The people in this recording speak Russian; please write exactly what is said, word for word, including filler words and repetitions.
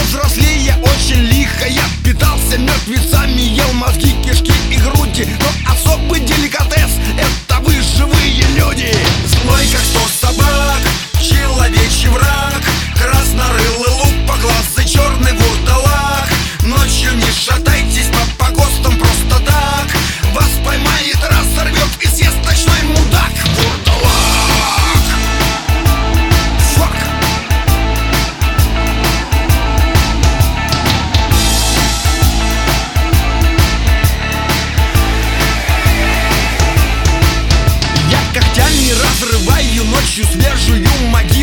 взрослея очень лихо, я питался мертвецами, ел мозги, кишки и груди. Но особый деликатес — это вы, живые люди. Злой, как сто собак, человечий враг, краснорылый лупоглазый, черный вурдалак. Ночью не шатайтесь по погостам просто так, вас поймает, разорвет и съест ночной мудак. Вурдалак. Фак. Я когтями разрываю ночью свежую могилу.